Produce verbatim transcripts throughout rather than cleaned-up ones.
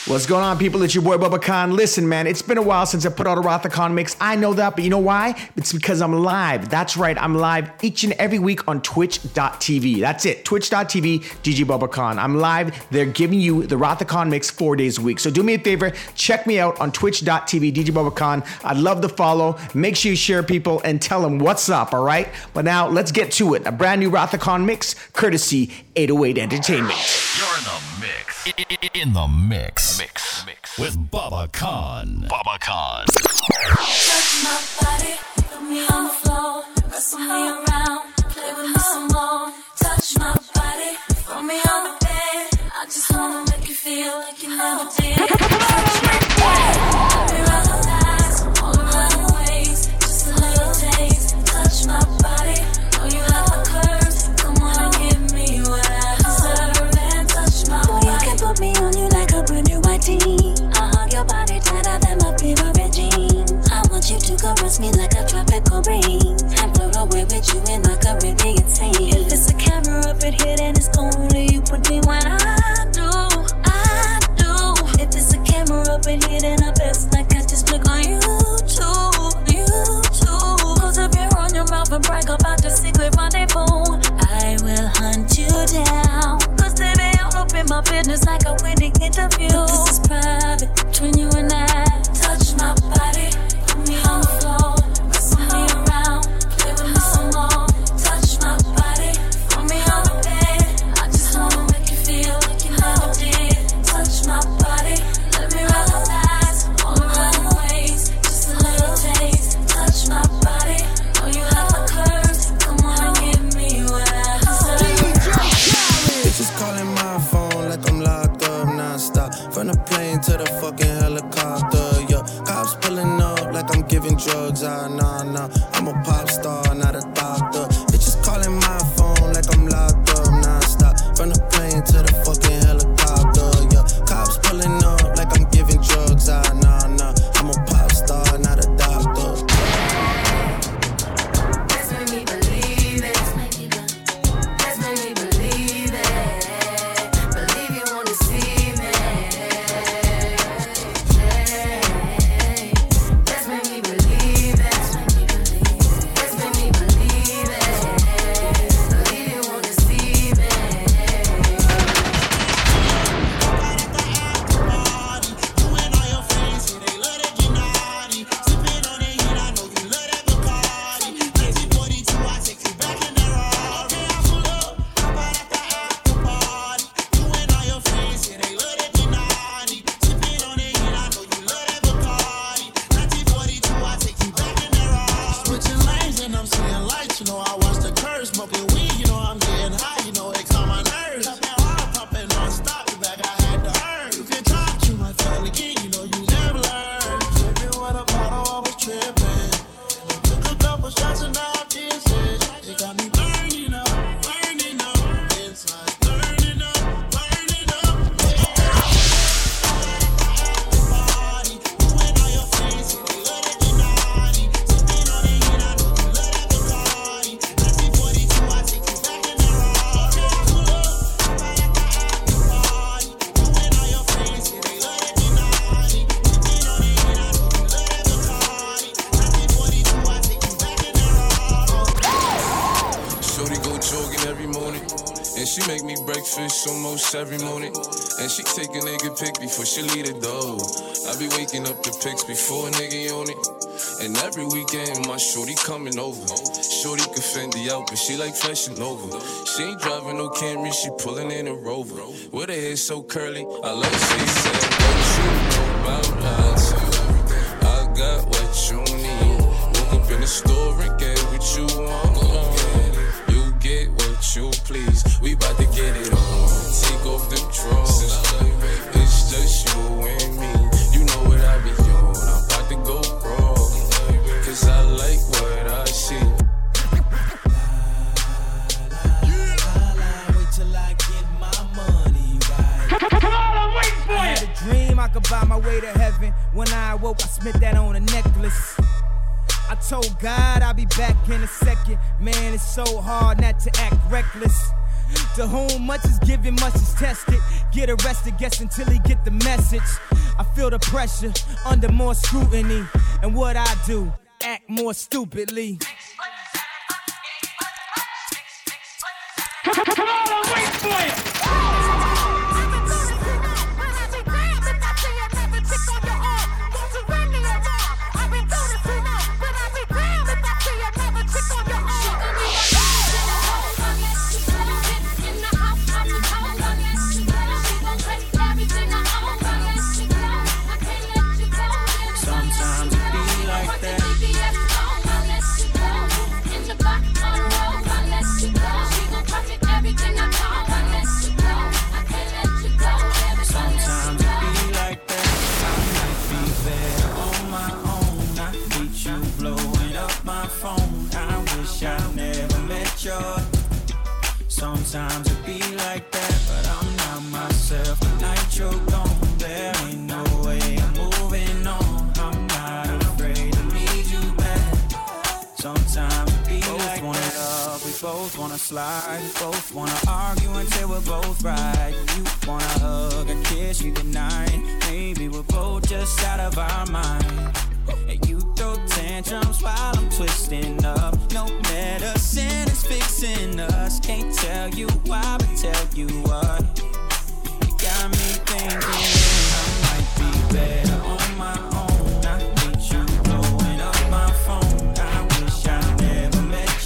What's going on, people? It's your boy Bubba Khan. Listen, man, it's been a while since I put out a Rothacon mix. I know that, but you know why? It's because I'm live. That's right, I'm live each and every week on twitch dot t v. That's it, twitch dot t v, D J Bubba Khan. I'm live. They're giving you the Rothacon mix four days a week. So do me a favor, check me out on twitch dot t v, D J Bubba Khan. I'd love to follow. Make sure you share people and tell them what's up, all right? But now let's get to it. A brand new Rothacon mix, courtesy eight oh eight Entertainment. You're in the mix. In the mix. Mix. Mix. With Bubba Khan. Bubba Khan. Touch my body, put me on the floor, wrestle me around, play with me some more. Touch my body, throw me on the bed. I just wanna make you feel like you never did. Touch my body, let me relax, all around the waist, just a little taste. Touch my body, know you love the curves. Come on and give me what I deserve and touch my body. You can put me on you like a brand new white tee. I hug your body tighter than my favorite jeans. I want you to caress me like a tropical breeze and float away with you in the Caribbean sea. If it's a camera up in here, then it's only you put me when I do, I do. If it's a camera up in here, then I best like I just look on YouTube, YouTube. Cause if you run your mouth and brag about the secret rendezvous, I will hunt you down. Cause baby, I'll open my business like a winning interview. But this is private between you and I. Touch my body, put me on the floor, wrestle me around, play with me some more. Touch my body, throw me on the bed. I just wanna make you feel like you never did. Touch my body, let me relax, all around the waist, just a little taste. Touch my body, know you love the curves. Come on and give me what I deserve. Bitches calling my phone like I'm locked up non-stop. From the plane to the fucking helicopter, yeah. Cops pulling up like I'm giving drugs, ah, nah, nah. I'm a pop star, not a doctor. Bitches calling my phone like I'm locked up non-stop. From the plane to the fucking helicopter, yeah. Cops pulling up like I'm giving drugs, ah, nah, nah. I'm a pop star, not a doctor. That's made me believe it. That's made me believe it. Believe you wanna see me. That's made me believe it. That's made me believe it. Believe you wanna see me. Switching lanes and I'm seeing lights, you know I watch the curves, smoking weed, you know I'm getting high, you know it's on my nerves. Popping hard, popping non-stop, the back I had to earn. You can talk, you might fail again, you know you never learn. Tripping with a bottle, I was tripping. Took a couple shots and now I'm dizzy. It got me burning up, burning up. It's like burning up, burning up. Party, you and all your friends, and they love that Gennady. Sipping on it, and I know you love that Bacardi. nineteen forty-two, I take you back in the Rari. Pull up, right at the after party. You and all your friends, and they love that Gennady. Sipping on it, and I know you love that Bacardi. nineteen forty-two, I take you back in the Rari. Shorty go jogging every morning, and she make me breakfast almost every morning. And she take a nigga pic before she leave the door. I be waking up the pics before a nigga on it. And every weekend my shorty coming over. Shorty can Fendi out, but she like fashion over. She ain't driving no Camry, she pulling in a Rover. With her hair so curly, I like she said, what you know about us? I got what you need. Woke up in the store and get what you want. You get what you please. We bout to get it on. Take off them drawers. It's just you and me. You know what I be on. I'm about to go wrong. Cause I like what I see. Wait till I get my money right. Come on, I'm waiting for you. I had a dream I could buy my way to heaven. When I awoke, I smit that on a necklace. I told God I'll be back in a second. Man, it's so hard not to act reckless. To whom much is given, much is tested. Get arrested, guess until he get the message. I feel the pressure under more scrutiny. And what I do, act more stupidly. Come on, I'm waiting for you. Sometimes it be like that, but I'm not myself. The night you're gone, there ain't no way I'm moving on. I'm not afraid to leave you back. Sometimes it be both like wanna that. Love, we both wanna slide, we both wanna argue until we're both right. You wanna hug and kiss you goodnight. Maybe we're both just out of our mind. And you throw tantrums while I'm twisting up. No medicine is fixing us. Can't tell you why, but tell you what. You got me thinking I might be better on my own. I hate you blowing up my phone. I wish I never met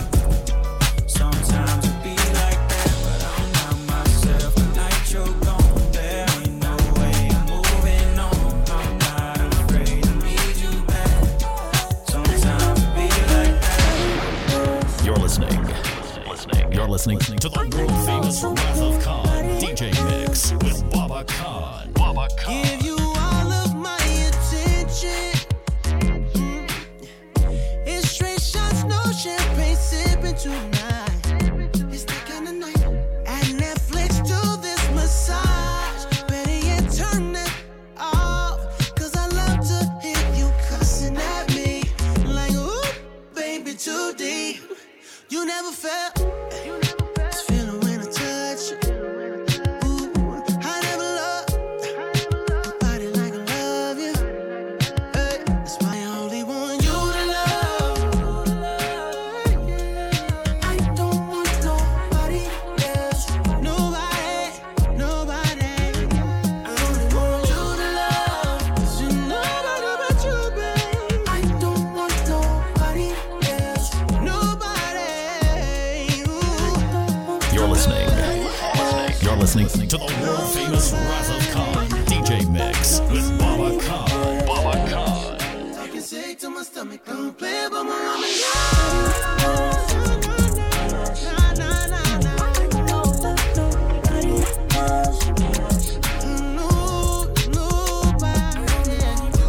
you. Sometimes it be like that, but I'm not myself. The night you're gone, there ain't no way I'm moving on. I'm not afraid to leave you back. Sometimes it be like that. You're listening. listening. You're listening to the world famous Wrath of Khan D J mix with Baba Khan. Baba Khan. Give you all of my attention. Mm. It's straight shots, no champagne sipping tonight. It's that kind of night. At Netflix, do this massage. Better yet, turn it off. Cause I love to hear you cussing at me. Like, ooh, baby, too deep. You never felt this feeling when I touch you. Ooh, I never loved nobody like I love you. Hey, that's why I only want you to love. I don't want nobody else. Nobody, nobody. I only want you to love. 'Cause you know nobody but you, babe. I don't want nobody else. Nobody. You're listening. You're listening to the world famous Wrath of Khan D J mix with Baba Khan. Baba Khan. I can say to my stomach, don't play about my mama. Nah, nah, nah, nah. Nobody else. No, nobody.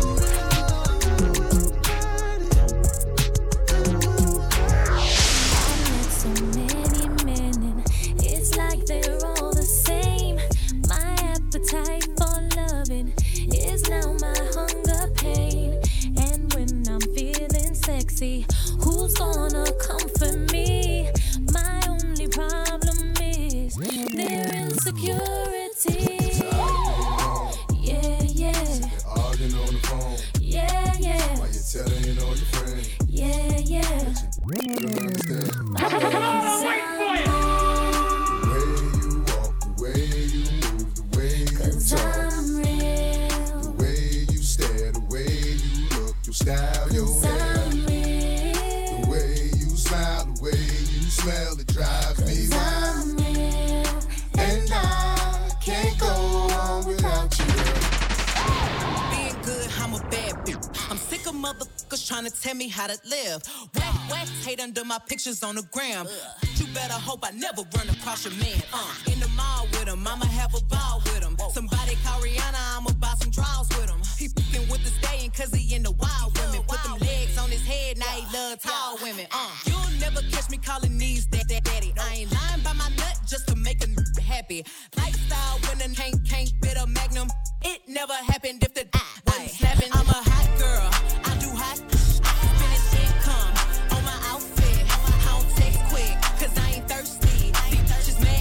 So many men, and it's like they're all the same. My appetite for loving is now my hunger pain. And when I'm feeling sexy, who's gonna comfort me? My only problem is their insecurity. Yeah, yeah. Arguing on the phone. Yeah, yeah. While you're telling it on your friend. Yeah, yeah. You don't understand. Come on, I'm waiting for you. The way you walk, the way you move, the way you Cause talk, I'm real. the way you stare, the way you look, your style, your Cause hair, I'm real. the way you smile, the way you smell, it drives me Cause wild. I'm real. And I can't go on without you. Being good, I'm a bad bitch. I'm sick of motherfuckers trying to tell me how to live. Whack, whack, hate under my pictures on the gram. You better hope I never run across your man. Uh, in the mall with him, I'ma have a ball with him. Somebody call Rihanna, I'ma buy some draws with him. He fucking with the staying cause he in the wild women. Put them legs on his head, now he love tall women. Uh, you'll never catch me calling these that, that, daddy. I ain't lying by my nut just to make a n- happy. Lifestyle winning, can't, can't fit a magnum. It never happened if the wasn't snapping. I'm a hot girl, I do hot. I can finish income on my outfit. I don't text quick, cause I ain't thirsty. These bitches mad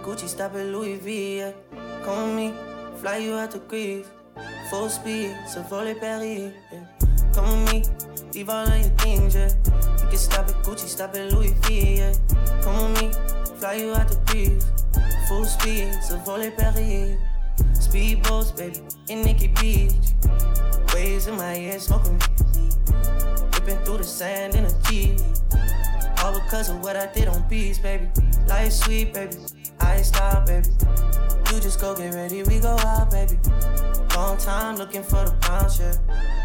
Gucci, stop at Louis V, yeah. Come with me, fly you out to Greece. Full speed, so volley Paris, yeah. Come with me, leave all of your things, yeah. You can stop at Gucci, stop at Louis V, yeah. Come with me, fly you out to Greece. Full speed, so volley Paris. Speedboats, baby, in Nikki Beach. Waves in my head, smoking. Ripping through the sand in a Jeep. All because of what I did on beats, baby. Life sweet, baby. I stop, baby. You just go get ready, we go out, baby. Long time looking for the bounce, yeah.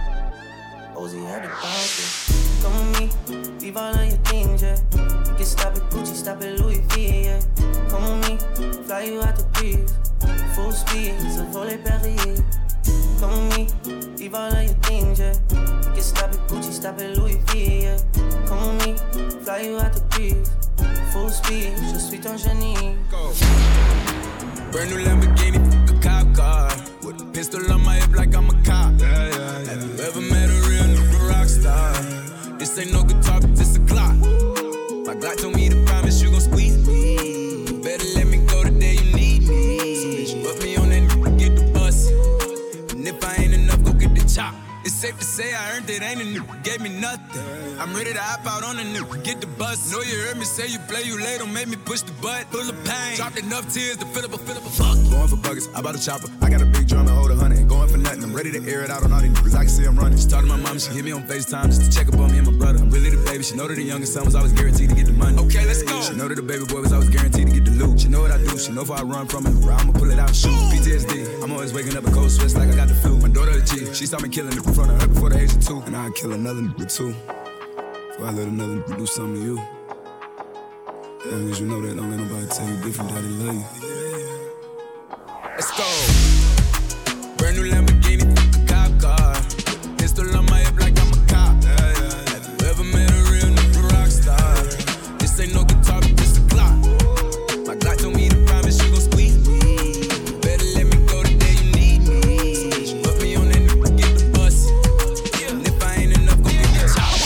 Ozzy had the bounce, yeah. Come with me, leave all of your things, yeah. You can stop at Gucci, stop at Louis V, yeah. Come with me, fly you out the breeze. Full speed, so volley Paris. Come with me, leave all of your things, yeah. You can stop at Gucci, stop at Louis V, yeah. Come with me, fly you out the breeze. Full speed, je suis ton génie. Go. Brand new Lamborghini, a cop car. With a pistol on my hip like I'm a cop. Yeah, yeah, yeah. Have you ever met a real nigga rock star? This ain't no guitar, but this a clock. My Glock told me to promise you gon' squeeze me. Better let me go the day you need me. So bitch, put me on that nigga, get the bus. And if I ain't enough, go get the chop. It's safe to say I earned it, ain't a nigga gave me nothing. I'm ready to hop out on a nigga, get the bus. Know you heard me say you play, you late, don't make me push the butt. Full of pain, dropped enough tears to fill up a, fill up a fuck. Going for buggers, I bought a chopper. I got a big drum and hold a hundred. Ain't going for nothing, I'm ready to air it out on all these niggas. I can see I'm running. She talked to my mom, she hit me on FaceTime just to check up on me and my brother. I'm really the baby, she know that the youngest son was always guaranteed to get the money. Okay, let's go. She know that the baby boy was always guaranteed to get the loot. She know what I do, she know if I run from it, I'ma pull it out and shoot. P T S D, I'm always waking up in cold sweats like I got the flu. My daughter a G, she saw me killing it in front of her before the age of two. And I'd kill another nigga too. Before I let another nigga do something to you. As long as you know that, don't let nobody tell you different that they love you. Let's go. Brand new Lamborghini, a cop car. Pistol on my hip like I'm a cop. Yeah, yeah, yeah. Have you ever met a real nigga rock star? This ain't no guitar, but this a clock. My Glock told me to promise you gon' squeeze me. Better let me go the day you need me. So bitch, put me on that nigga, get the bus. And if I ain't enough, go get the chop.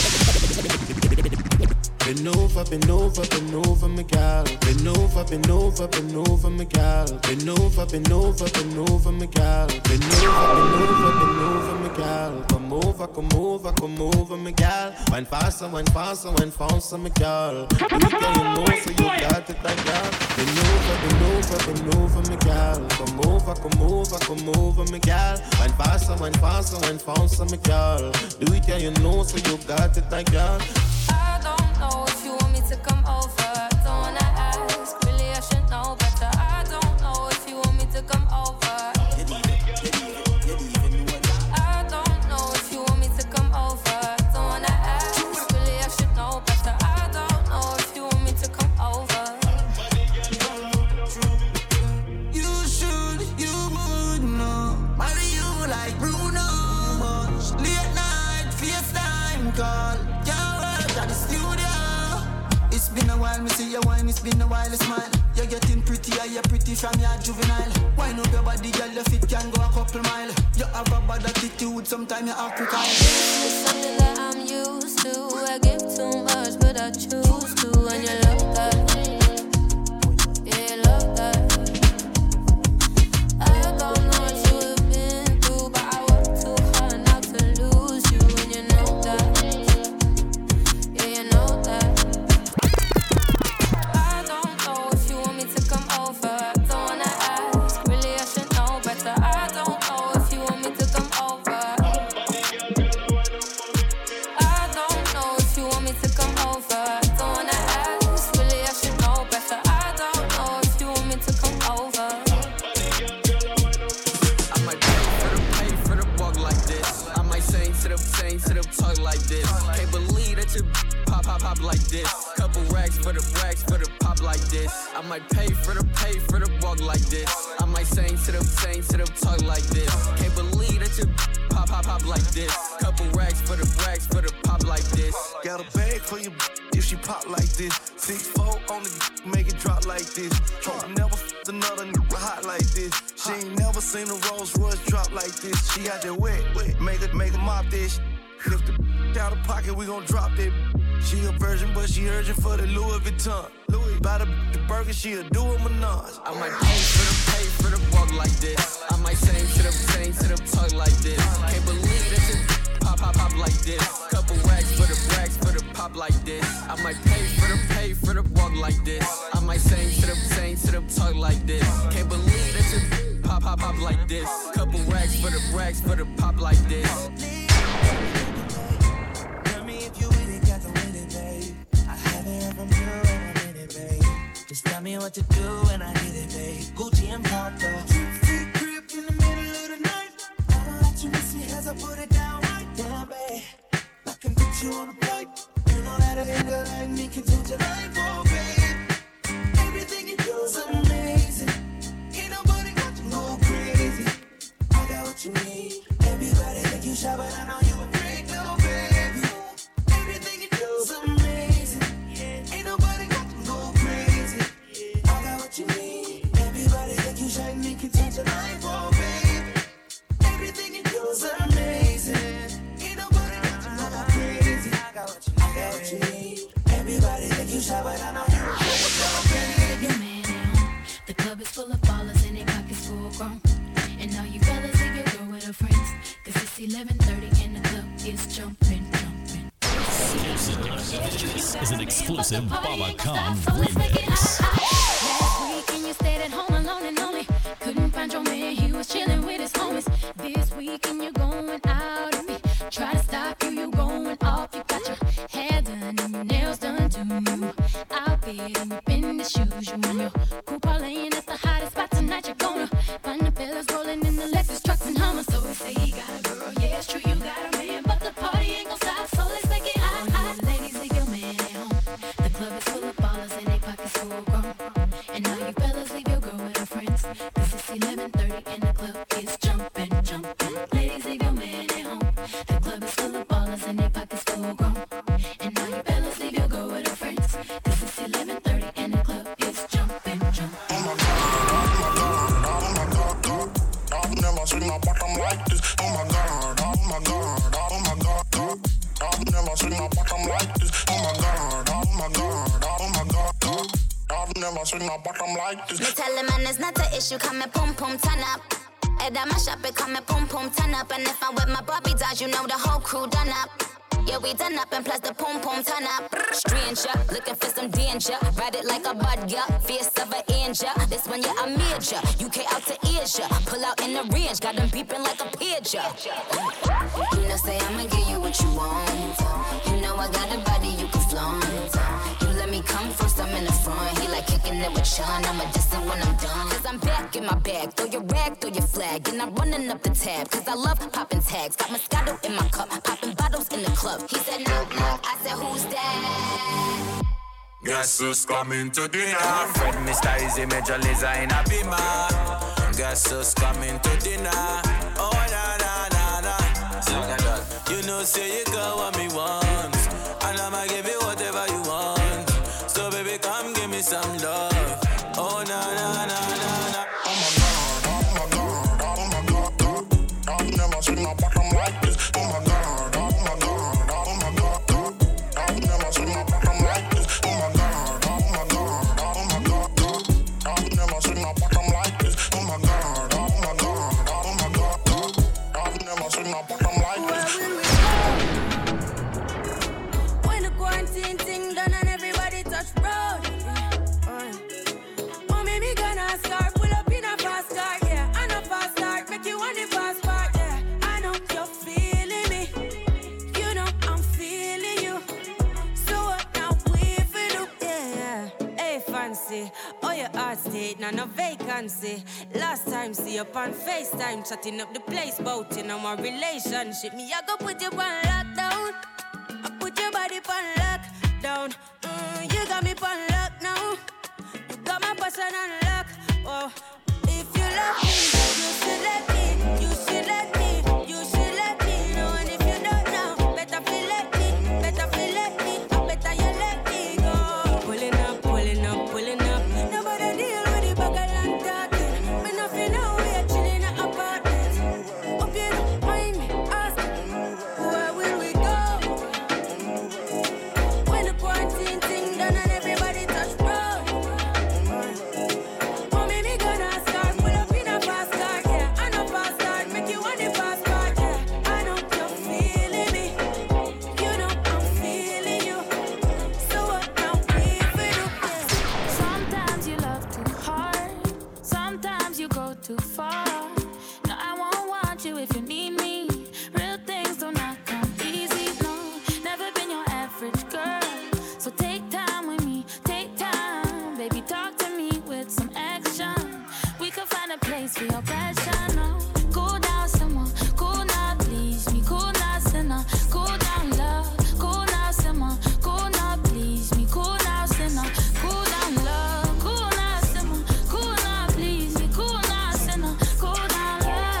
Bend over, bend over, bend over, my gal. Bend over, bend over, bend over, my gal. Bend over, bend over, bend over, my gal. Bend over, bend over, bend over, my gal. Come over, come over, come over, my gal. Wine faster, wine faster, wine faster, my gal. Do it, girl, you know, so you got it like that. Bend over, bend over, bend over, my gal. Come over, come over, come over, my gal. Wine faster, wine faster, wine faster, my gal. Do it, girl, you know, so you got it like that. I don't know if you want me to come over. Don't wanna ask, really I should know better. I don't know if you want me to come over. I don't know if you want me to come over. Don't wanna ask, really I should know better. I don't know if you want me to come over. You should, you would know. Marry you like Bruno Mars. Late night, FaceTime call. Can't work at the studio. It's been a while, me see your wine. It's been a while, you smile. You're getting prettier, you're pretty from your juvenile. Wine up your body, girl, your feet can go a couple mile. You have a bad attitude, sometimes you're African. It's something that I'm used to. I give too much, but I choose to. And you love that. Yeah, you love that. I don't know what you have been through, but I work too hard not to lose you. And you know that. Yeah, you know that. I don't know if you want me to come over. Don't wanna ask, really I should know better. I don't know if you want me to come over. I don't know if you want me to come over. Don't wanna ask, really I should know better. I don't know if you want me to come over. I might pay for the pay for the walk like this. I might sing to the sing to the talk like this. Can't believe that you pop pop pop like this. Couple racks for the racks for the pop like this. I might pay for the pay for the walk like this. I might sing to the sing to the talk like this. Can't believe that you pop pop pop like this. Couple racks for the racks for the pop like this. Got a bag for you if she pop like this. Six four on the make it drop like this. Hope never f***ed another nigga hot like this. She ain't never seen a Rolls Royce drop like this. She got that wet, wet. Make her, make her mop this. Lift the out of pocket, we gon' drop that. She a virgin, but she urging for the Louis Vuitton. Louis by the, the burger, she'll do a menage. I might pay for the pay for the walk like this. I might sing to the sing to the talk like this. Can't believe that it pop pop pop like this. Couple racks for the racks for the pop like this. I might pay for the pay for the walk like this. I might sing to the sing to the talk like this. Can't believe that it pop pop pop like this. Couple racks for the racks for the pop like this. Tell me if you really got the winning, babe. I haven't heard from you in a minute, babe. Just tell me what to do when I get it, babe. Gucci and Prada. Two-feet crib in the middle of the night. I don't let you miss me as I put it down right down, babe. I can put you on a flight. You know that a nigga like me can change your life, oh, babe. Everything you do is amazing. Ain't nobody got you go crazy. I got what you need. Everybody think you shy, but I know you a freak, little baby. Everything you do is amazing. Ain't nobody got you go crazy. I got what you need. Everybody think you shy, me can change your life, oh, baby. Everything you do is amazing. Ain't nobody got you go crazy. I got what you need. I got what you need. Everybody think you shy, but I know you a freak, little baby. Your man at home. The club is full of ballers and their pockets full grown. And all you fellas leave your girl with her friends. Cause it's eleven thirty and the club is jumping, jumping. This is an exclusive Baba Khan remix. Last weekend you stayed at home alone and lonely. Couldn't find your man, he was chilling with his homies. This weekend you're going out and me. Try to stop you, you going off. You got your hair done and your nails done too. New outfit and you been the shoes. You on your cool parlaying at the hottest spot tonight. You're gonna find the fellas rolling in the Lexus trucks and Hummers. So they say he got a girl, yeah it's true you got a man, but the party ain't gon' stop. So let's make it hot, hot. Ladies, leave your man at home. The club is full of ballers and they pockets full grown. And all you fellas leave your girl with her friends. Cause it's eleven thirty and the club is jumping, jumping. Ladies, leave your man at home. The club is full of ballers and they pockets full grown. And all you fellas leave your girl with her friends. Cause it's eleven thirty and the club is jumping, jumping. I've never seen a bottom like this. Oh my god, oh my god, oh my god, god. I've never seen a bottom like this. Oh my god, oh my god, oh my god, god. I've never seen a bottom like this. Me tell the man it's not an issue, come and pum pum turn up. Head on my shop, it come and pum pum turn up. And if I'm with my Barbie dolls, you know the whole crew done up. Yeah, we done up and plus the pum pum turn up. Stranger, looking for some danger. Ride it like a bud, yeah. Fierce of an angel. This one, yeah, I'm major. U K out to Asia. Pull out in the range, got them beeping like a pigeon. You know, say I'ma give you what you want. You know I got a body you can flaunt. You let me come first, I'm in the front. He like kicking it with Sean. I'm a distant when I'm done. Cause I'm back in my bag. Throw your rag, throw your flag. And I'm running up the tab. Cause I love popping tags. Got Moscato in my cup. Popping bottles in the club. He said, knock, knock. I said, who's that? Guess who's coming to dinner? Fred, Mister Easy, Major Lazer in a beamer. Guess who's coming to dinner? Oh, na, na, na, na. Look at that. You know, say you got what me want. And I'ma give you whatever you want. So, baby, come give me some love. Oh, na, na, na, na, na. Oh my god, oh my god, oh my god, god. I've never seen a bottom like this. Oh my god, oh my god, oh my god, god. I've never seen a bottom like this. Oh my god, oh my god, oh my god, god. I've never seen a bottom like this. Oh my god, oh my god, oh my god, god. I've never seen a bottom like this. When the quarantine thing done and everybody touch road. Oh, maybe gonna start, pull up in a fast car, yeah. And a fast start, make you want the fast part, yeah. I know you're feeling me, you know I'm feeling you. So what now we feel do, yeah. Hey fancy, oh your heart state, now no vacancy. Last time see up on FaceTime, chatting up the place, bout you know my relationship. Me I go put you on lockdown, I put your body on lockdown. Mm, you got me on lock now. Got my passion on lock. Oh, if you love me, you should let me. You should let me. You should let me know. And if you don't know, better feel let me. Better feel let me. Better you let me go. Pulling up, pulling up, pulling up. Nobody deal with the bugger and talking. Me nothing know we are chilling at apartments. Hope you don't mind me asking, where will we go? When far. No, I won't want you if you need me. Real things do not come easy, no. Never been your average girl. So take time with me, take time. Baby, talk to me with some action. We could find a place for your passion, no. Cool down, someone, cool now, please me. Cool now, sinner, cool down, love. Cool now, someone, cool now, please me. Cool now, sinner, cool down, love. Cool now, someone, cool now, please me. Cool now, sinner, cool down,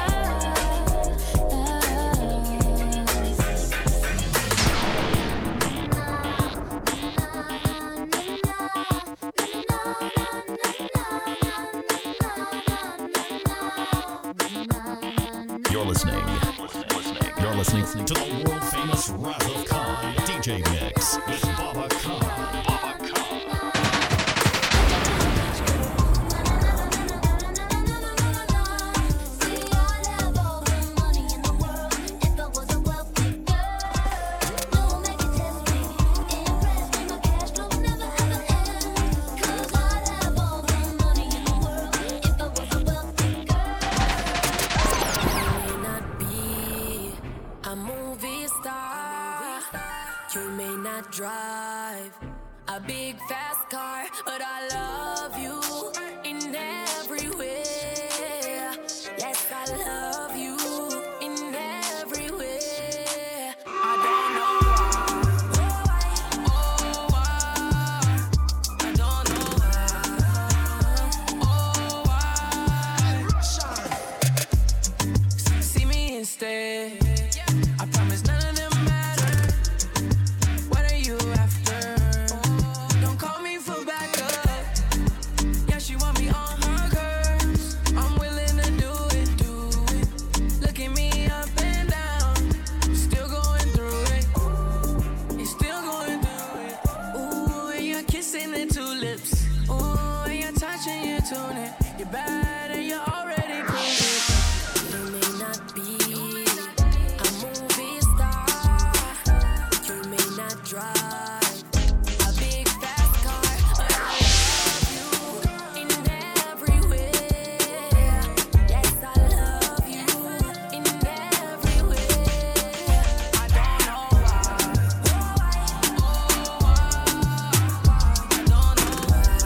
You're listening. You're listening to the world famous Wrath of Khan D J Mix with Baba Khan. Baba Khan. Drive a big fast car, but I love you in every way. Yes, I love you in every way. I don't know why, oh why, I don't know why, oh why. See me instead. I promise none of them. You're bad and you already proved it. You may not be a movie star. You may not drive a big fast car, but I love you in every way. Yes, I love you in every way. I don't know why, oh why, I don't know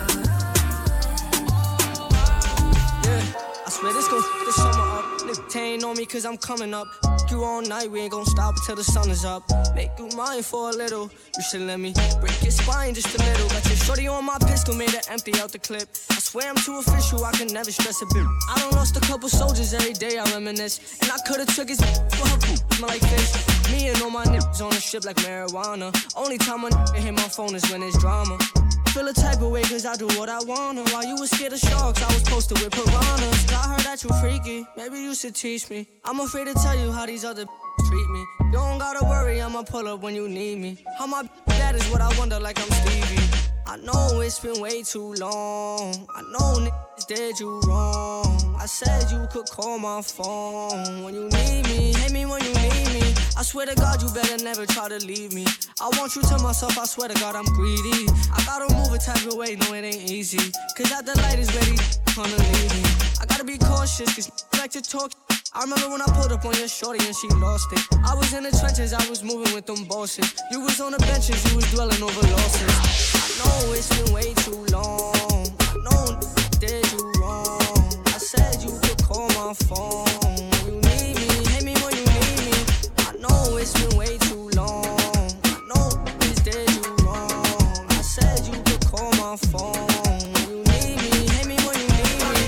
I swear this gon' f the summer up. Nigga ain't on me cause I'm coming up. F you all night, we ain't gon' stop until the sun is up. Make you mine for a little. You should let me break your spine just a little. Got your shorty on my pistol, made her empty out the clip. I swear I'm too official, I can never stress a bit. I done lost a couple soldiers every day, I reminisce. And I could've took his for her poop, smell like fish. Me and all my niggas on the ship like marijuana. Only time a nigga hit my phone is when it's drama. Feel a type of way cause I do what I wanna. While you was scared of sharks, I was posted with piranhas. I heard that you freaky, maybe you should teach me. I'm afraid to tell you how these other treat me. You don't gotta worry, I'ma pull up when you need me. How my that is what I wonder like I'm Stevie. I know it's been way too long. I know niggas did you wrong. I said you could call my phone when you need me. Hate me when you need me. I swear to God you better never try to leave me. I want you to myself, I swear to God I'm greedy. I gotta move a type of way, no it ain't easy. Cause that the light is ready, gonna leave me. I gotta be cautious cause like to talk. I remember when I pulled up on your shorty and she lost it. I was in the trenches, I was moving with them bosses. You was on the benches, you was dwelling over losses. I know it's been way too long. I know did you wrong. I said you could call my phone when you need me. Hate me when you need me. I know it's been way too long. I know it's did you wrong. I said you could call my phone when you need me. Hate me when you need me.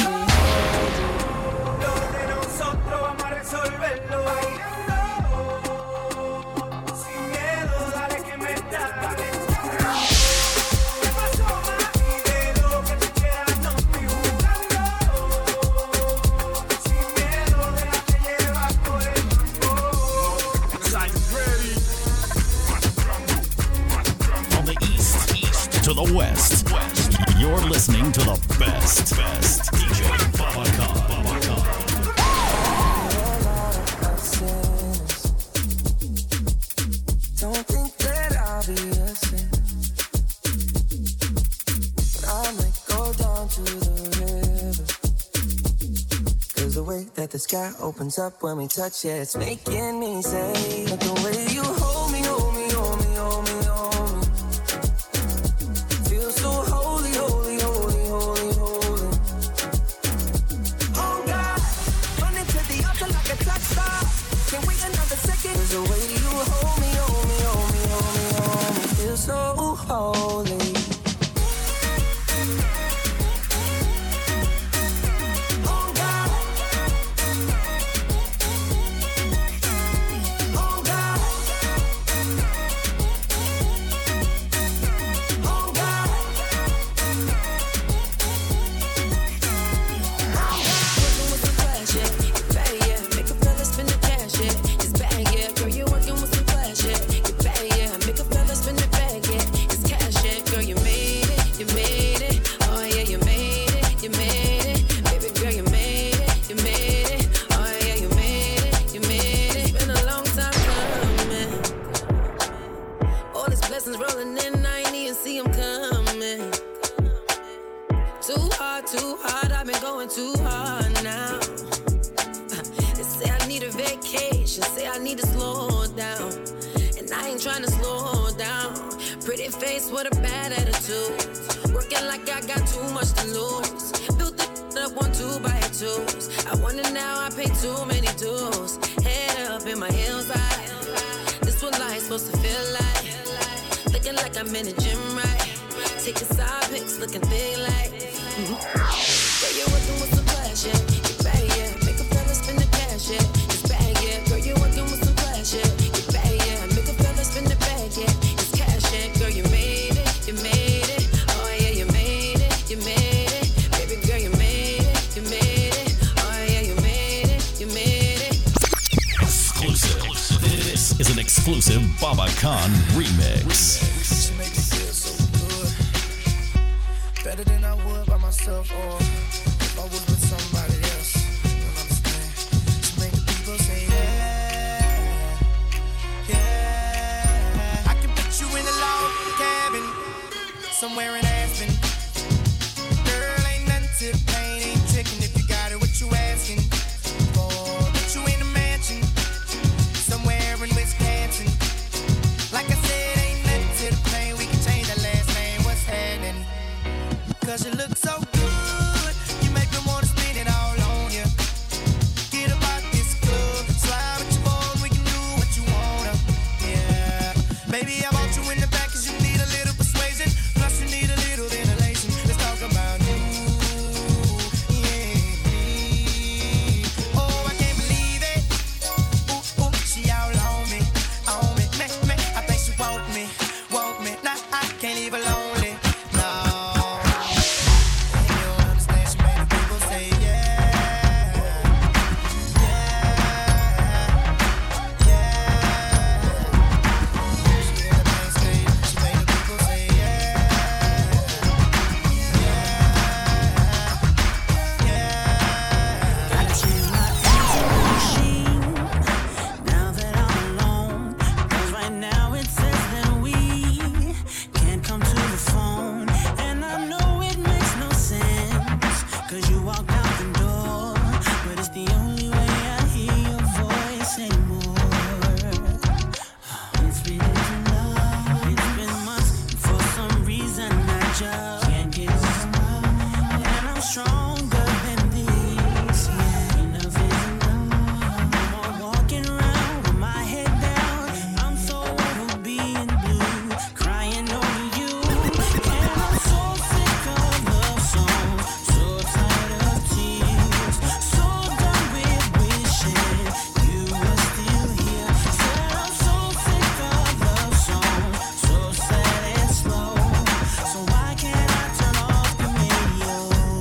Lo de nosotros vamos a resolverlo. Sin miedo, dale que me da. To the west. west. You're listening to the best, best D J Baba Khan. Baba Khan. Don't think that I'll be a sin, but I might go down to the river. Cause the way that the sky opens up when we touch, yeah, it's making me say, but the way you hold me, hold me, hold me, hold me, hold me, feel so holy, holy, holy, holy, holy. Oh God, running to the altar like a clock star. Can't wait another second. Cause the way you hold me, hold me, hold me, hold me, hold me, feel so holy. With a bad attitude, working like I got too much to lose. Built the up one two by twos. I wonder now I pay too many dues. Head up in my heels high. This what life's supposed to feel like. Looking like I'm in a gym, right? Taking side pics, looking big like. Mm-hmm. Girl, you're working with some flash, yeah. You bad, yeah. Make a fella spend the cash, yeah. It's bad, yeah. Girl, you're working with some flash, yeah. You bad, yeah. Make a fella spend the bag, yeah. It's cash, yeah. Girl, you made. You made it, oh yeah, you made it, you made it, baby girl, you made it, you made it, oh yeah, you made it, you made it. Exclusive. This is an exclusive Baba Khan remix. She make me feel so good, better than I would by myself, or if I was with somebody else. You don't understand? She make the people say yeah, yeah. I can put you in a log cabin somewhere in Aspen. Girl, ain't nothing to the pain, ain't tricking if you got it, what you asking for? Put you in a mansion somewhere in Wisconsin. Like I said, ain't nothing to the pain, we can change that last name, what's happening? Cause you look so good, you make me wanna spin it all on you. Get about this club, slide with your boys, we can do what you wanna. Yeah, maybe I want you in the back cause you need a little persuasion. Plus you need a little ventilation. Let's talk about you, yeah, me. Oh, I can't believe it. Ooh, ooh, she all on me, on me, me, me. I think she want me, want me. Nah, I can't leave her lonely, no. And you don't understand, she made the people say yeah, yeah, yeah. She in the main stage, she made the people say yeah. Gotta change my answer machine now that I'm alone. Cause right now it says that we can't come to the phone. And I know it makes no sense, cause you walked out the door. But it's the only way I hear your voice anymore. It's been too long, it's been months, and for some reason I just can't get enough. And I'm stronger than this, yeah. Enough is enough. No more walking around with my head down. I'm so over being blue, crying over you. And I'm so sick of love songs, so tired of tears, so done with wishing you were still here. Said I'm so sick of love songs, so sad and slow. So why can't I turn off the radio?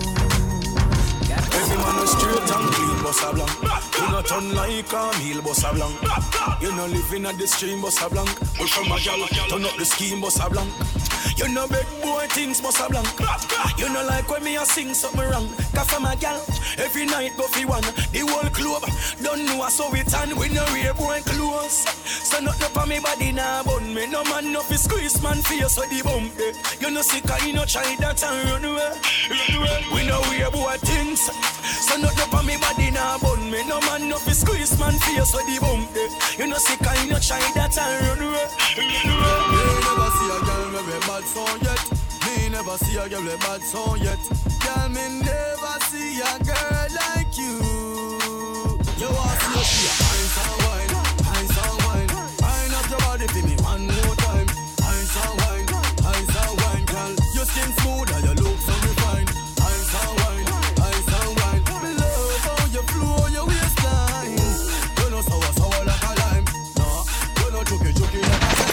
Every man was straight and clean, bossa blanc. You not turn like a meal, bossa blanc. You no living at the stream, bossa blanc. But from a gal, turn up the scheme, bossa blanc. You know big boy things must have blank. You know like when me a sing something wrong. Cause for my gal, every night go fi one. The whole club don't know us so it and we no real boy close. So nothing up on me body now bun me. No man no fi squeeze man face so the bump eh. You know sick and you no try that and run away. Run away. We no real boy things. So nothing up on me body now bun me. No man no fi squeeze man face so the bump eh. You know sick and you no try that and run away. Run away. Me never see a girl with a bad song yet. Me never see a girl with a bad song yet. Girl, me never see a girl like you. You want to see a ice and wine, ice and wine. Wine up your body for me one more time. Ice and wine, ice and wine, girl. Your skin smooth and your look so refined. Ice and wine, ice and wine. Me love how you flow your waistline. You know sour sour like a lime. Nah, you know chucky chucky like a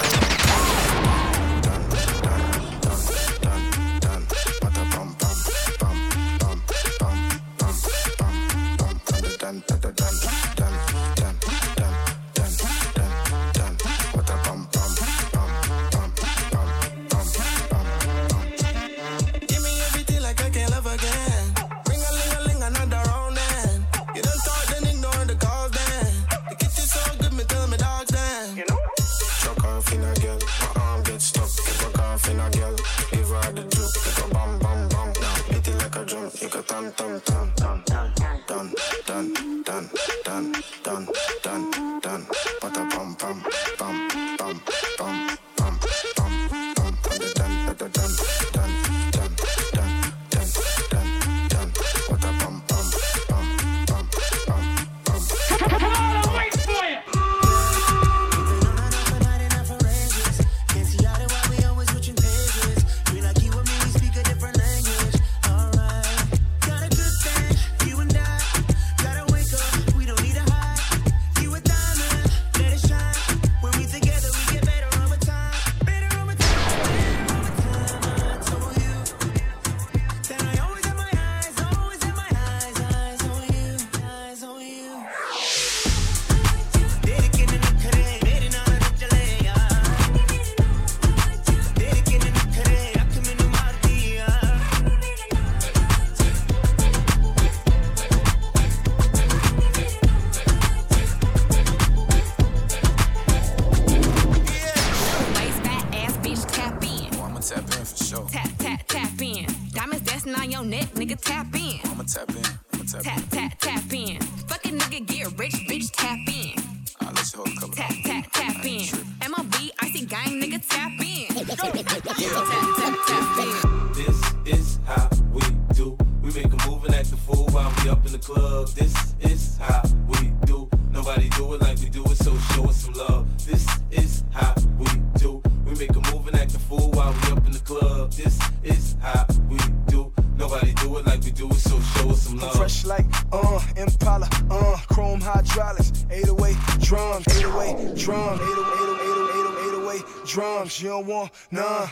drums, you don't want none.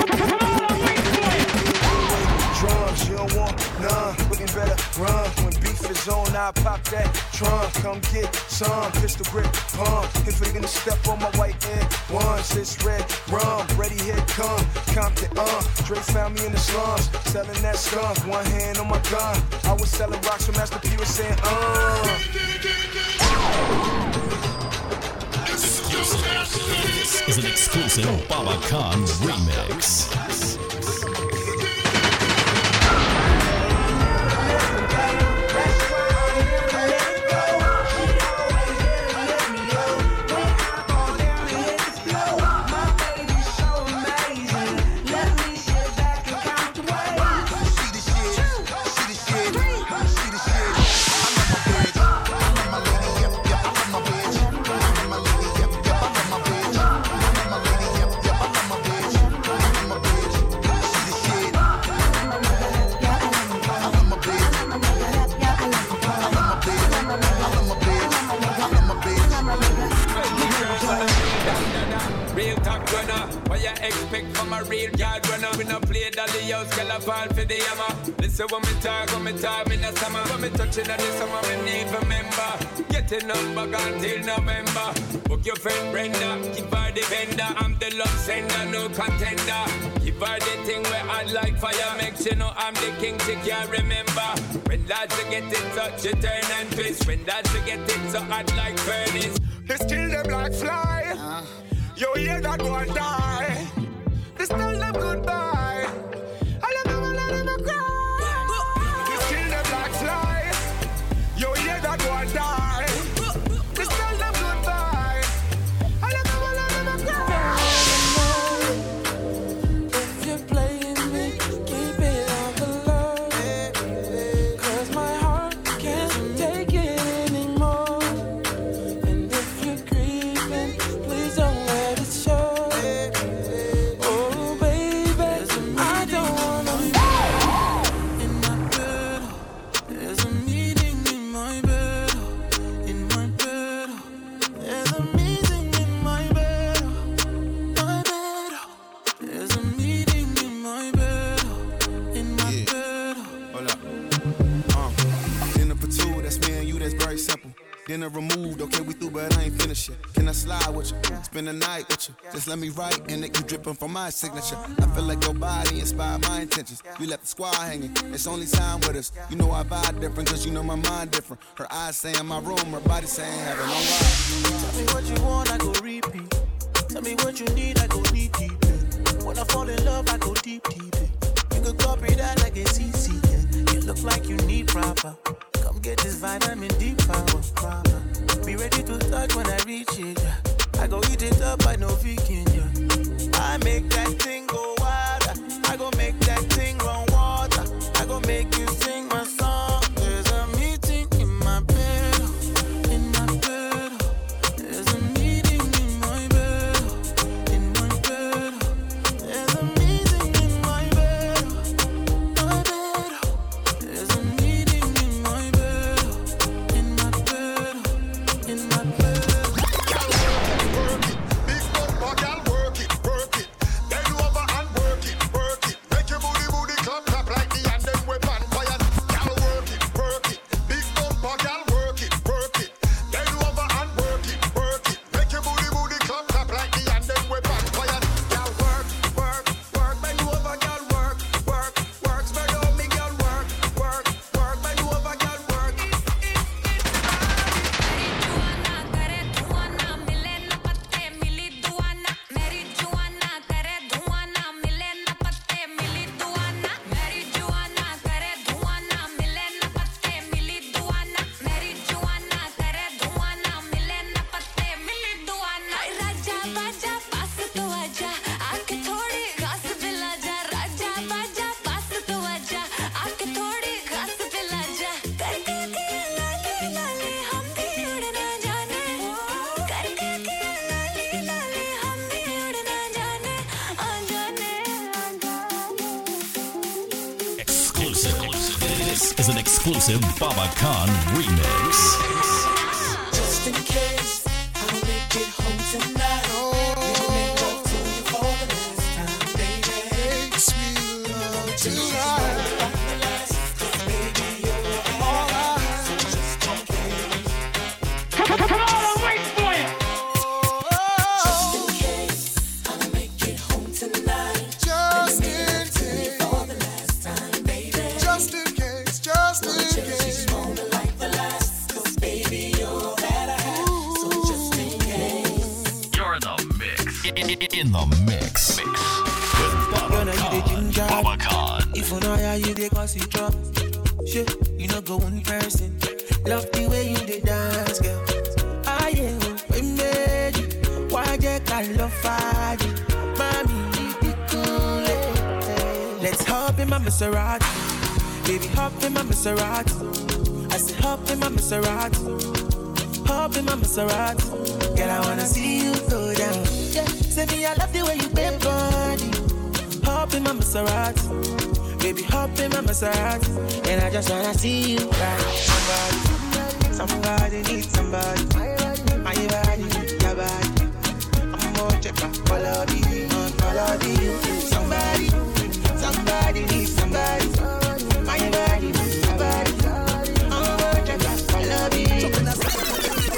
Drums, you don't want none. Looking better, run. When beef is on, I pop that trunk. Come get some pistol grip pump. If you're gonna step on my white air ones, this red rum, ready here come. Compton, uh, Drake found me in the slums, selling that skunk. One hand on my gun. I was selling rocks from Master P was saying, uh. This is an exclusive Baba Khan remix. So when me talk, when me talk, me not summer. When me touching on this summer, me need remember. Get get a number gone till November. Book your friend Brenda, keep her the vendor. I'm the love sender, no contender. Give her the thing where I like fire. Make sure know I'm the king, she can't remember. When lads to get it touch, you turn and twist. When lads to get it so hot like furnace. Let's kill them like fly. Uh. You hear that go and die. Let's tell them goodbye. I love them, I let them cry. Let's kill them like fly. You hear that go and die. Let's tell them goodbye. I love them, I let them cry. If you're playing me, keep it on the low. Cause my heart can't take it anymore. And if you're creeping, please don't let it show. Oh baby, I don't wanna be in my bed. There's a meeting in my bed. In my bed. There's a meeting in my bed. My bed. There's a meeting in my bed. In my Yeah. bed. Hold up. Um, dinner for two, that's me and you, that's very simple. Dinner removed, okay, we through, but I ain't finished yet. Can I slide with you? Spend the night with you. Just let me write, and it you dripping from my signature. I feel like your body inspired my intentions. You left the squad hanging, it's only time with us. You know I vibe different, cause you know my mind different. Her eyes saying my room, her body saying heaven, no lie. Tell me what you want, I go repeat. Tell me what you need, I go deep deep. Yeah. When I fall in love, I go deep deep. Yeah. You could copy that like a C C. Yeah. You look like you need proper. Come get this vitamin D power. Proper. Be ready to touch when I reach it. Yeah. I go eat it up, I know vegan. Yeah. I make that thing go wild. I go make that thing run water. I go make you sing my song. There's a meeting in my bed. In my bed. There's a meeting in my bed. In my bed. There's a meeting in my bed. My bed. There's a meeting in my bed. In my bed. In my bed. Big bumper, girl, work it, work it. Bend over and work it, work it. Make your booty, booty clap, clap like the and then whip on fire. Girl, work it, work it. Big bumper, girl, work it, work it. Bend over and work it, work it. Make your booty, booty clap, clap like the and then whip on fire. Girl, work, work, work. Bend over, girl, work, work, work. Spread out me, girl, work, work, work. Bend over, girl, work. Exclusive. This is an exclusive Baba Khan remix. Just in case I don't make it home tonight. Let me talk to you for the last time, baby. Sweet love tonight. Baby, you're alright. So just in case. Come on, I'm waiting for you. Just in case I don't make it home tonight. Just in case. For the last time, baby. Just in case, just in case. Like the last, 'cause baby, you're that I have. So just in case. You're in the mix. In, in, in the mix. Mix. With Baba Khan. Baba Khan. If you know how you dey cause it drop, shit, you know go one person. Love the way you dey dance, girl. I am we made you. Why you got love fire? Mommy, you be cool. Let's hop in my Maserati, baby, hop in my Maserati. I said hop in my Maserati, hop in my Maserati. Girl, I wanna see you go down. Yeah, say me I love the way you bend body. Hop in my Maserati, baby, hop in my Maserati. And I just wanna see you ride. Somebody, somebody needs somebody. My body, your body. I'm more checker, follow the, follow the. Somebody, somebody needs somebody. My body, your body. I'm more checker, follow the.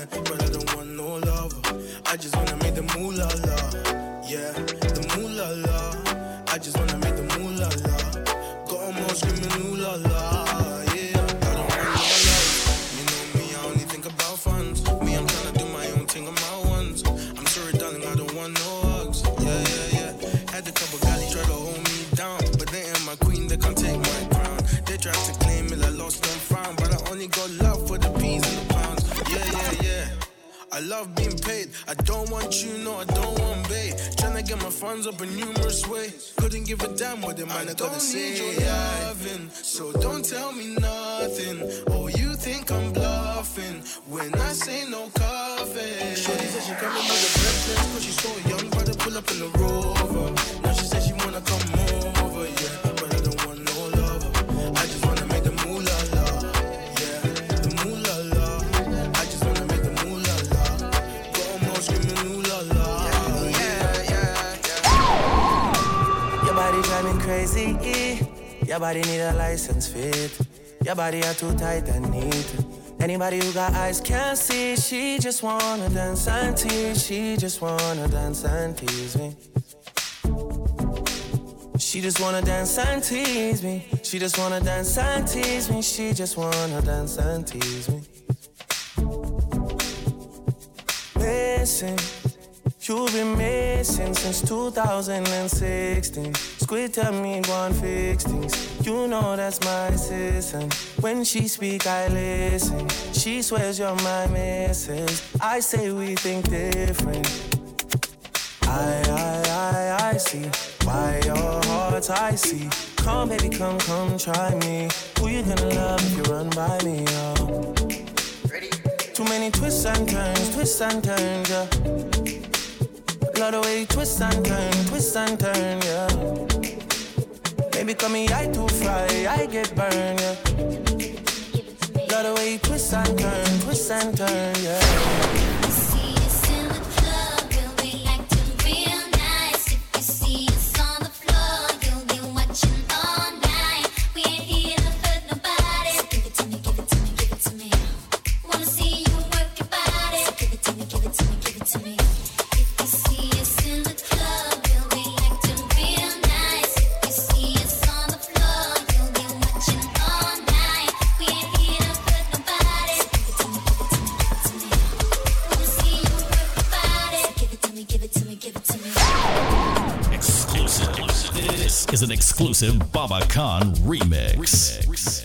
yeah. But I don't want no lover. I just wanna make the moolah la, yeah. The moolah la. I just wanna make the moolah la. Got 'em all screaming ooh la la, yeah. I don't want no love. You know me, I only think about funds. Me, I'm tryna do my own thing on my ones. I'm sorry, darling, I don't want no hugs. Yeah, yeah, yeah. Had a couple guys try to hold me down, but they ain't my queen, they can't take my crown. They tried to claim it, I lost them frown, but I only got love for the peas and the pounds. Yeah, yeah, yeah. I love being paid. I don't want you, no, I don't want bae. Tryna get my funds up in numerous ways. Couldn't give a damn what the man I gotta say. Your loving, so don't tell me nothing. Oh, you think I'm bluffing when I say no coffee. Shorty said she coming with a breakfast, but she's so young, about to pull up in the Rover. Now she said she wanna come over, yeah, but I don't want no lover. I just wanna make the moolah la, yeah, the moolah la. I just wanna make the moolah la. Got 'em all screaming ooh la la, yeah, yeah, yeah. Your body driving crazy. Your body need a license fit. Your body are too tight and neat. Anybody who got eyes can't see. She just wanna dance and tease. She just wanna dance and tease me. She just wanna dance and tease me. She just wanna dance and tease me. She just wanna dance and tease me. Listen, you've been missing since two thousand sixteen. Squid tell me one fix things. You know that's my assistant. When she speak, I listen. She swears you're my missus. I say we think different. I, I, I, I see why your heart's icy. Come, baby, come, come, try me. Who you gonna love if you run by me, oh? Ready? Too many twists and turns, twists and turns, yeah. Love the way you twist and turn, twist and turn, yeah. Baby, call me, I too fry, I get burned, yeah. Love the way you twist and turn, twist and turn, yeah. Is an exclusive Baba Khan remix. remix.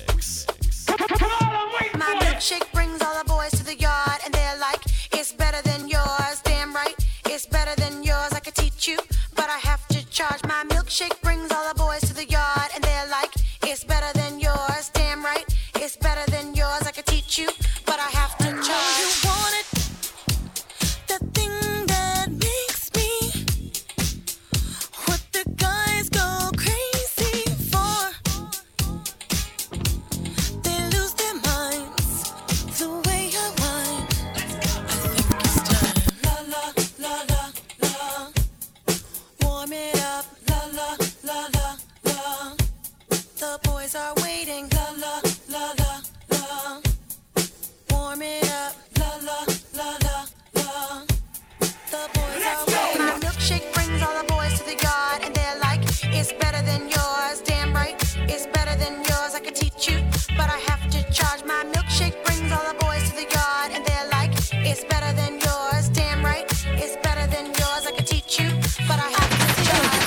My milkshake brings all the boys to the yard, and they're like, it's better than yours. Damn right, it's better than yours. I could teach you, but I have to charge. My milkshake brings all the boys to the yard, and they're like, it's better than yours. Damn right, it's better than yours. I could teach you, but I have to charge. You want it? The thing that makes me what the guys go. Are waiting, la la la la la. Warm it up, la la la la la. The boys are waiting. My milkshake brings all the boys to the yard, and they're like, it's better than yours. Damn right, it's better than yours. I could teach you, but I have to charge. My milkshake brings all the boys to the yard, and they're like, it's better than yours. Damn right, it's better than yours. I could teach you, but I have to charge.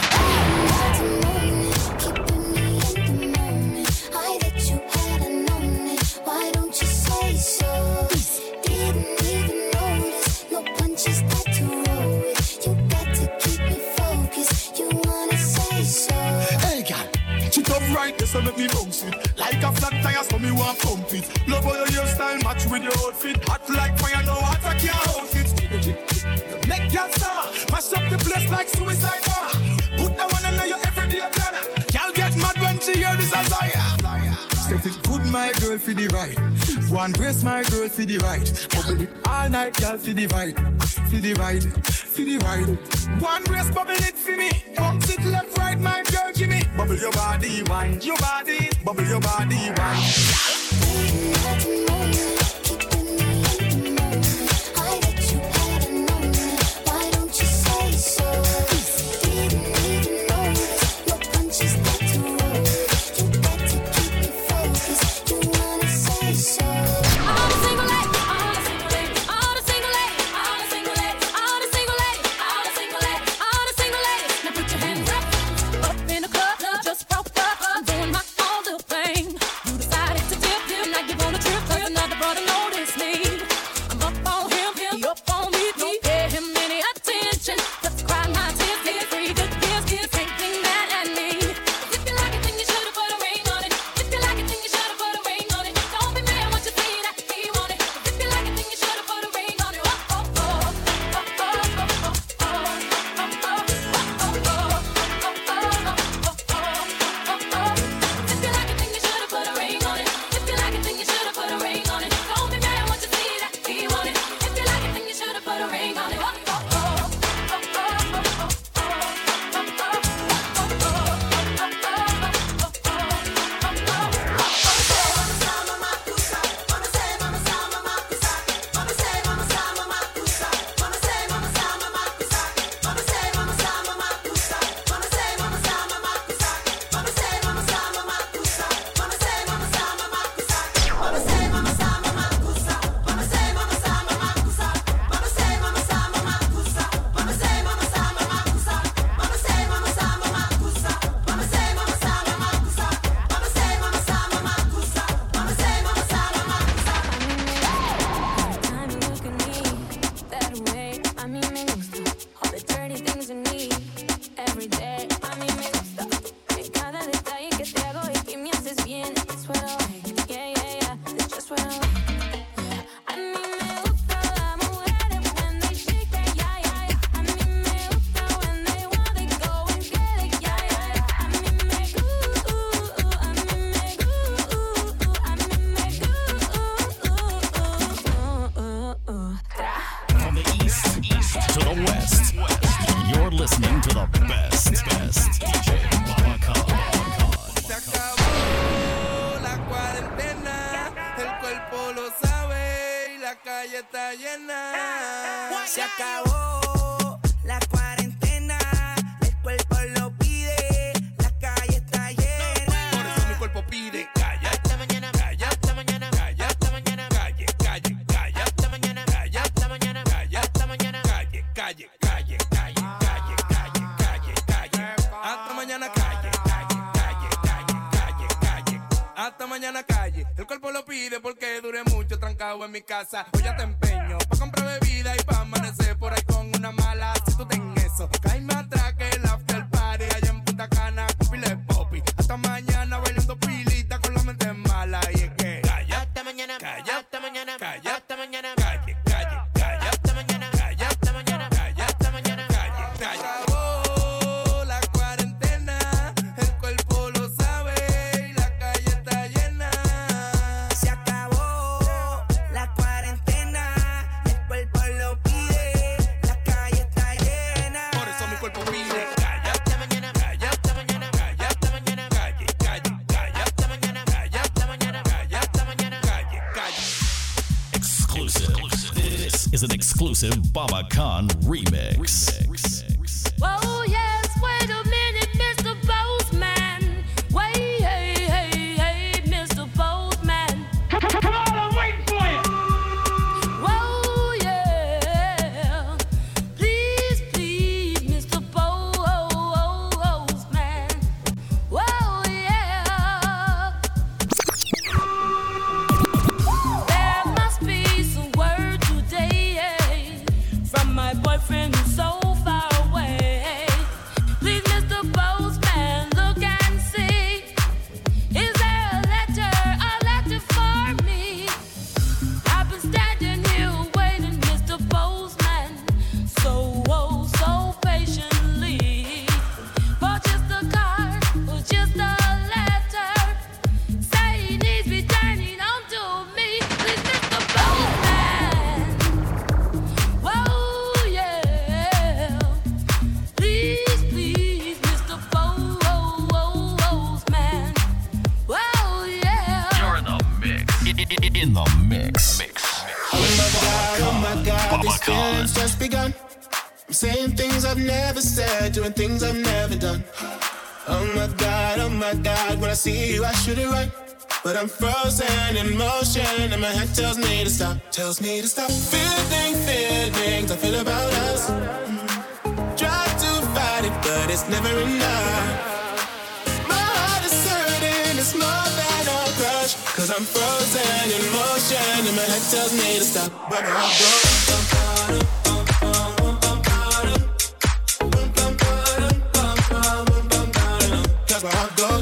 Right, this will make me bounce it. Like a flat tire, so me want pump it. Love how your hairstyle match with your outfit. Hot like fire, no water can't hold it. Make your star, mash up the place like suicide bar. Put that one on your everyday plan. Y'all get mad when she hear this as I am. Step it good, my girl, for the right. One brace, my girl, for the right. Bubble it all night, y'all, for the right. For the right, for the right. One brace, bubble it for me. Bounce it left, right, my girl, give me. Bubble your body, wine your body. Bubble your body, wine. cuerpo lo sabe y la calle está llena. Se acabó la cuarentena, el cuerpo lo pide, la calle está llena. Por eso mi cuerpo pide calle. Hasta mañana, calle, hasta mañana, calle, hasta mañana, calle, calle, calle, hasta mañana, calle, hasta mañana, calle, hasta mañana, calle, calle, calle, calle, calle, calle, calle, calle, hasta mañana, calle, calle, calle, calle, calle, calle, hasta mañana, calle. El cuerpo lo pide porque duré mucho trancado en mi casa. Hoy ya te empeño pa' comprar bebida y pa' amanecer por ahí con una mala. Si tú ten eso, caíme atrás que el after party allá en Punta Cana con pile popi. Hasta mañana bailando pilita con la mente mala. Y es que calle, hasta mañana, calle, hasta mañana, calle, hasta mañana, calle, calle, calle, hasta mañana, calle, hasta mañana, calle, hasta mañana, calle, calle. Acabó la cuarentena, el cuerpo lo sabe y la calle está llena. Se acabó la cuarentena, el cuerpo lo pide, la calle está llena. Por eso mi cuerpo pide calle, hasta mañana, calle, hasta mañana, calle, hasta mañana, calle, calle, calle, hasta mañana, calle, hasta mañana, calle, hasta mañana, calle, calle. Exclusive. This is an exclusive Baba Khan remix. Oh yes, wait a minute, Mister Postman. Wait, hey, hey, hey, Mister Postman. Come on, I'm waiting for you. Whoa, yeah. Please, please, Mister Postman. Whoa, yeah. There must be some word today from my boyfriend who's so far away. Please, Mister Postman, look and see. Is there a letter, a letter for me? I've been standing here waiting, Mister Postman, so, oh, so patiently. For just a card, or just a letter. Say he needs returning on to me. Please, Mister Postman. Whoa, yeah. Please, please, Mister Postman. Whoa, yeah. You're in the mix. In, in, in the mix. Mix. Oh my God, oh my God, these feelings just begun. I'm saying things I've never said, doing things I've never done. Oh my God, oh my God, when I see you I shoot it right. But I'm frozen in motion and my head tells me to stop, tells me to stop. Feeling, feelings I feel about us. Mm. Try to fight it, but it's never enough. My heart is hurting, it's more than a crush. Cause I'm frozen in motion and my head tells me to stop. But I'll go. Cause my heart goes.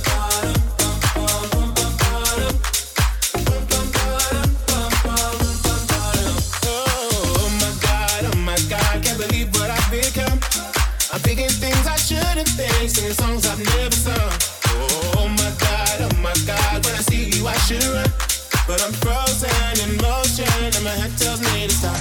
Oh my God, oh my God, can't believe what I've become. I'm thinking things I shouldn't think, singing songs I've never sung. Oh my God, oh my God, when I see you I should run. But I'm frozen in motion and my head tells me to stop.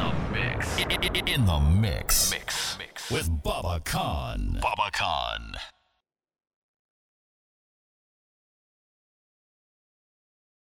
In the mix. Mix. With Baba Khan. Baba Khan.